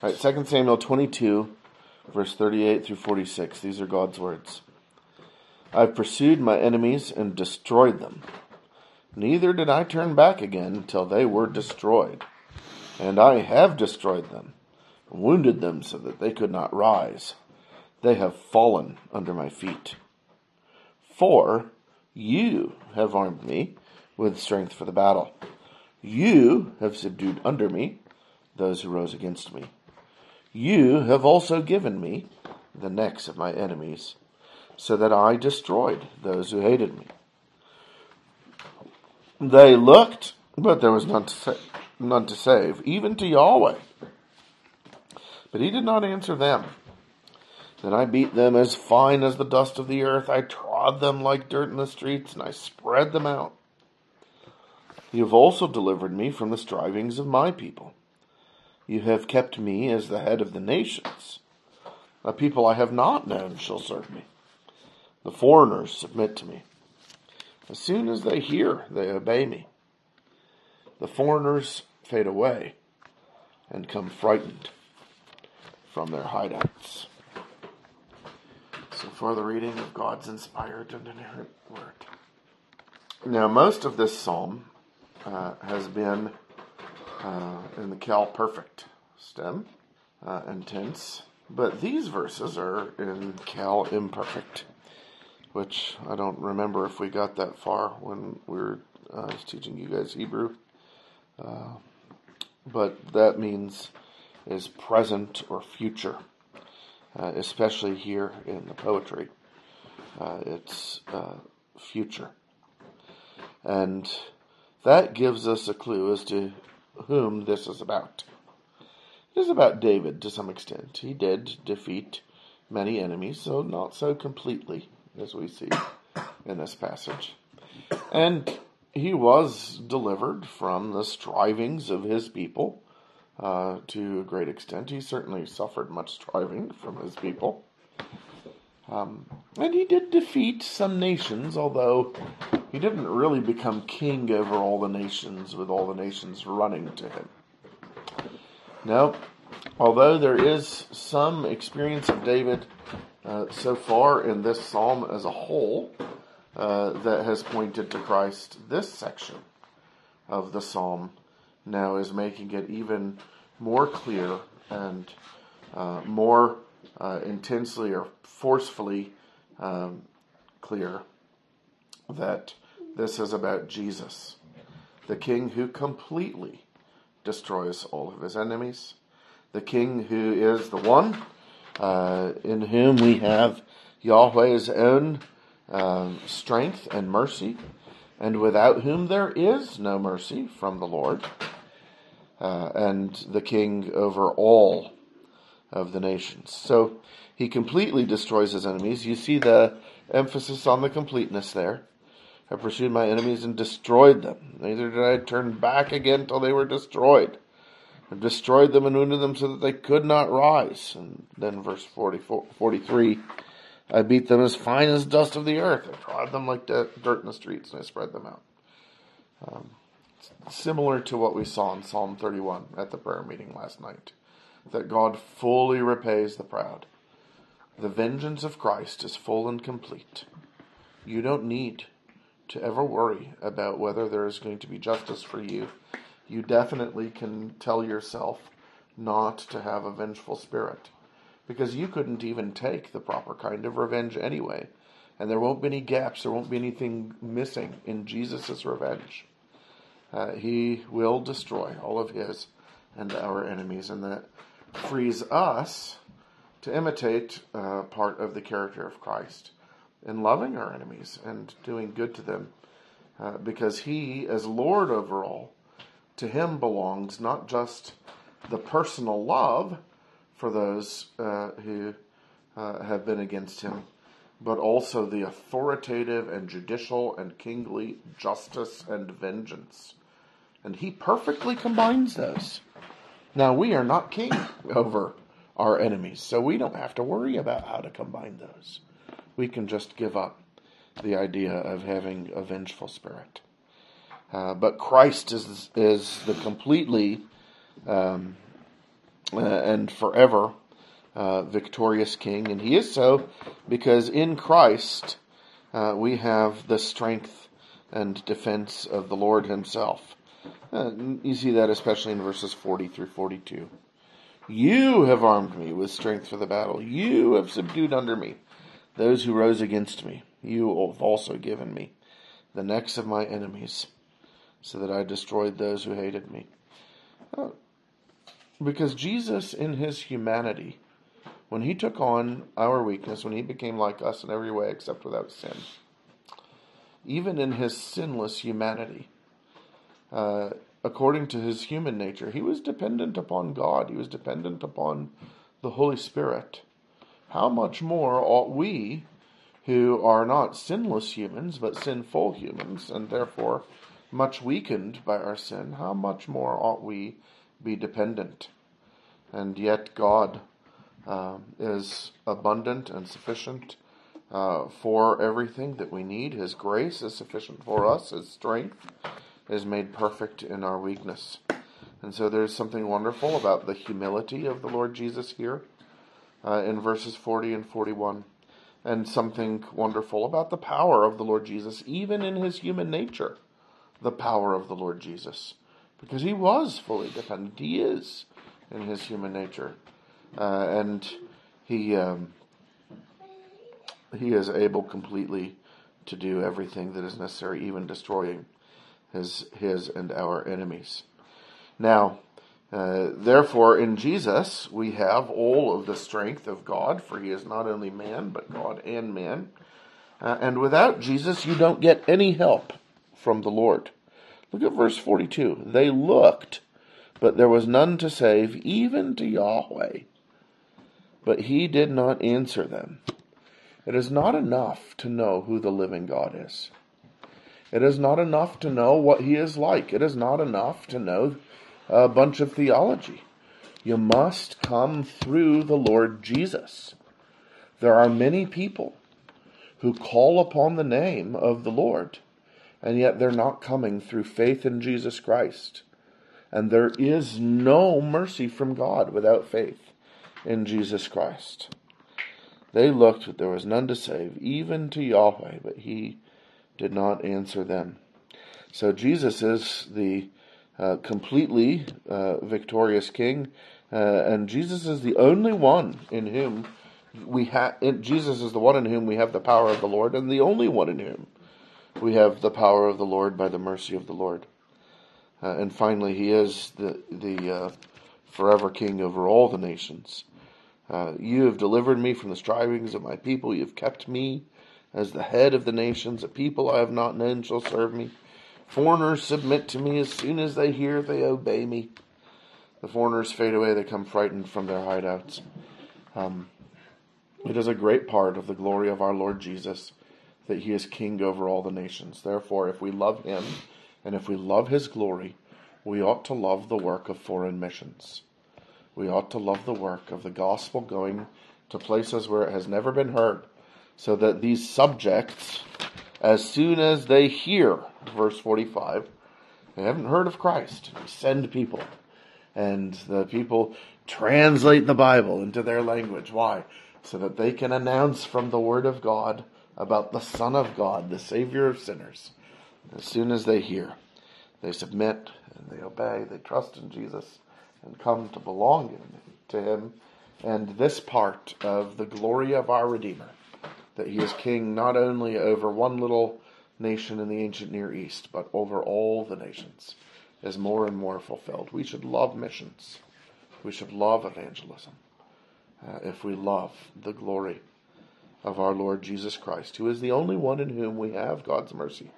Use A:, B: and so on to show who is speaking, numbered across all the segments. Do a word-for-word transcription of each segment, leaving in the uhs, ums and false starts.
A: All right, Second Samuel twenty-two, verse thirty-eight through forty-six. These are God's words. I've pursued my enemies and destroyed them. Neither did I turn back again until they were destroyed. And I have destroyed them, wounded them so that they could not rise. They have fallen under my feet. For you have armed me with strength for the battle. You have subdued under me those who rose against me. You have also given me the necks of my enemies, so that I destroyed those who hated me. They looked, but there was none to save, none to save, even to Yahweh. But he did not answer them. Then I beat them as fine as the dust of the earth. I trod them like dirt in the streets, and I spread them out. You have also delivered me from the strivings of my people. You have kept me as the head of the nations. A people I have not known shall serve me. The foreigners submit to me. As soon as they hear, they obey me. The foreigners fade away and come frightened from their hideouts. So far, the reading of God's inspired and inerrant word. Now, most of this psalm uh, has been uh, in the Cal Perfect stem uh, and tense, but these verses are in Cal Imperfect, which I don't remember if we got that far when we were uh, I was teaching you guys Hebrew. Uh, but that means is present or future, uh, especially here in the poetry. Uh, it's uh, future. And that gives us a clue as to whom this is about. It is about David to some extent. He did defeat many enemies, so not so completely as we see in this passage. And he was delivered from the strivings of his people uh, to a great extent. He certainly suffered much striving from his people. Um, and he did defeat some nations, although he didn't really become king over all the nations with all the nations running to him. Now, although there is some experience of David uh, so far in this psalm as a whole uh, that has pointed to Christ, this section of the psalm now is making it even more clear and uh, more uh, intensely or forcefully um, clear that this is about Jesus, the King who completely destroys all of his enemies, the King who is the one uh, in whom we have Yahweh's own uh, strength and mercy, and without whom there is no mercy from the Lord, uh, and the King over all of the nations. So he completely destroys his enemies. You see the emphasis on the completeness there. I pursued my enemies and destroyed them. Neither did I turn back again till they were destroyed. I destroyed them and wounded them so that they could not rise. And then verse forty-four, forty-three, I beat them as fine as dust of the earth. I trod them like dirt in the streets, and I spread them out. Um, similar to what we saw in Psalm thirty-one at the prayer meeting last night, that God fully repays the proud. The vengeance of Christ is full and complete. You don't need to ever worry about whether there is going to be justice for you. You definitely can tell yourself not to have a vengeful spirit, because you couldn't even take the proper kind of revenge anyway, and there won't be any gaps, there won't be anything missing in Jesus' revenge. Uh, he will destroy all of his and our enemies, and that frees us to imitate uh, part of the character of Christ in loving our enemies and doing good to them, uh, because he, as Lord over all, to him belongs not just the personal love for those uh, who uh, have been against him, but also the authoritative and judicial and kingly justice and vengeance. And he perfectly combines those. Now, we are not king over our enemies, so we don't have to worry about how to combine those. We can just give up the idea of having a vengeful spirit. Uh, but Christ is is the completely um, uh, and forever uh, victorious King. And he is so because in Christ uh, we have the strength and defense of the Lord himself. Uh, you see that especially in verses forty through forty-two. You have armed me with strength for the battle. You have subdued under me those who rose against me. You have also given me the necks of my enemies, so that I destroyed those who hated me. Uh, because Jesus in his humanity, when he took on our weakness, when he became like us in every way except without sin, even in his sinless humanity, uh, according to his human nature, he was dependent upon God. He was dependent upon the Holy Spirit. How much more ought we, who are not sinless humans, but sinful humans, and therefore much weakened by our sin, how much more ought we be dependent? And yet God uh, is abundant and sufficient uh, for everything that we need. His grace is sufficient for us. His strength is made perfect in our weakness. And so there's something wonderful about the humility of the Lord Jesus here uh, in verses forty and forty-one. And something wonderful about the power of the Lord Jesus, even in his human nature, the power of the Lord Jesus. Because he was fully dependent. He is in his human nature. Uh, and he um, he is able completely to do everything that is necessary, even destroying his his and our enemies. Now, uh, therefore, in Jesus, we have all of the strength of God, for he is not only man, but God and man. Uh, and without Jesus, you don't get any help from the Lord. Look at verse forty-two. They looked, but there was none to save, even to Yahweh. But he did not answer them. It is not enough to know who the living God is. It is not enough to know what he is like. It is not enough to know a bunch of theology. You must come through the Lord Jesus. There are many people who call upon the name of the Lord, and yet they're not coming through faith in Jesus Christ. And there is no mercy from God without faith in Jesus Christ. They looked, but there was none to save, even to Yahweh, but he did not answer them. So Jesus is the uh, completely uh, victorious King, uh, and Jesus is the only one in whom we have. Jesus is the one in whom we have the power of the Lord, and the only one in whom we have the power of the Lord by the mercy of the Lord. Uh, and finally, he is the the uh, forever King over all the nations. Uh, you have delivered me from the strivings of my people. You have kept me as the head of the nations. A people I have not known shall serve me. Foreigners submit to me. As soon as they hear, they obey me. The foreigners fade away. They come frightened from their hideouts. Um, it is a great part of the glory of our Lord Jesus that he is king over all the nations. Therefore, if we love him and if we love his glory, we ought to love the work of foreign missions. We ought to love the work of the gospel going to places where it has never been heard, so that these subjects, as soon as they hear, verse forty-five, they haven't heard of Christ. We send people, and the people translate the Bible into their language. Why? So that they can announce from the Word of God about the Son of God, the Savior of sinners. As soon as they hear, they submit and they obey, they trust in Jesus and come to belong to him. And this part of the glory of our Redeemer, that he is king not only over one little nation in the ancient Near East, but over all the nations, is more and more fulfilled. We should love missions. We should love evangelism uh, if we love the glory of our Lord Jesus Christ, who is the only one in whom we have God's mercy,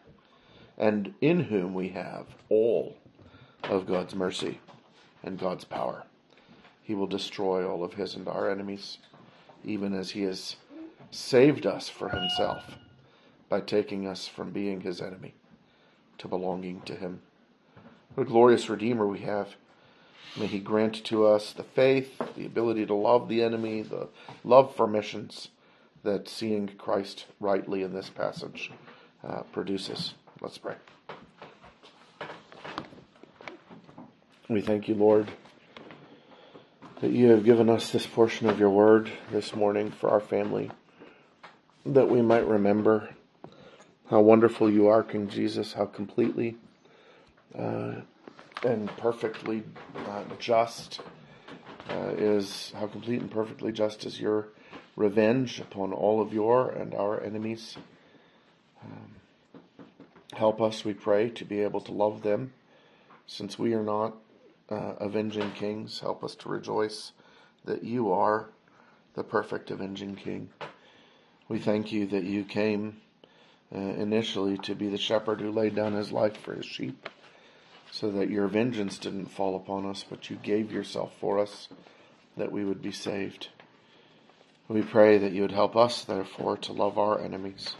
A: and in whom we have all of God's mercy and God's power. He will destroy all of his and our enemies, even as he has saved us for himself by taking us from being his enemy to belonging to him. What a glorious Redeemer we have. May he grant to us the faith, the ability to love the enemy, the love for missions that seeing Christ rightly in this passage uh, produces. Let's pray. We thank you, Lord, that you have given us this portion of your word this morning for our family, that we might remember how wonderful you are, King Jesus, how completely uh, and perfectly uh, just uh, is, how complete and perfectly just is your revenge upon all of your and our enemies. Um, help us, we pray, to be able to love them, since we are not uh, avenging kings. Help us to rejoice that you are the perfect avenging king. We thank you that you came uh, initially to be the shepherd who laid down his life for his sheep, so that your vengeance didn't fall upon us, but you gave yourself for us, that we would be saved. We pray that you would help us, therefore, to love our enemies.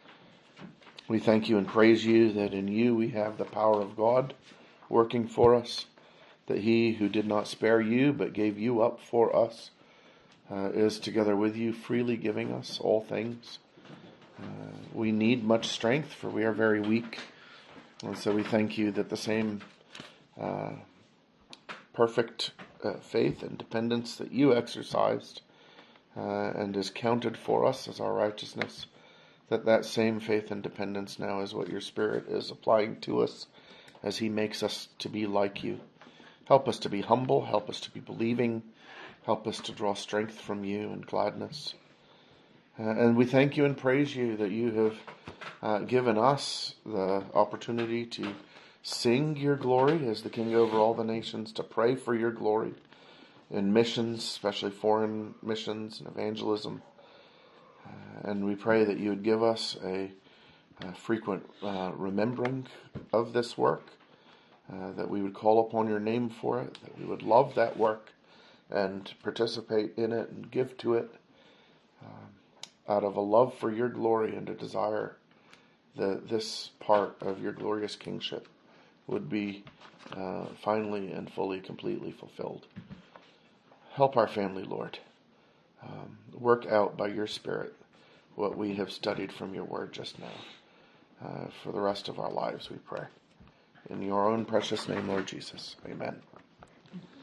A: We thank you and praise you that in you we have the power of God working for us, that he who did not spare you but gave you up for us uh, is together with you freely giving us all things. Uh, we need much strength, for we are very weak. And so we thank you that the same uh, perfect uh, faith and dependence that you exercised uh, and is counted for us as our righteousness, that that same faith and dependence now is what your Spirit is applying to us as he makes us to be like you. Help us to be humble, help us to be believing, help us to draw strength from you and gladness. Uh, and we thank you and praise you that you have uh, given us the opportunity to sing your glory as the King over all the nations, to pray for your glory in missions, especially foreign missions and evangelism. Uh, and we pray that you would give us a, a frequent uh, remembering of this work, uh, that we would call upon your name for it, that we would love that work and participate in it and give to it uh, out of a love for your glory and a desire that this part of your glorious kingship would be uh, finally and fully, completely fulfilled. Help our family, Lord. Um, work out by your Spirit what we have studied from your word just now. Uh, for the rest of our lives, we pray. In your own precious name, Lord Jesus. Amen.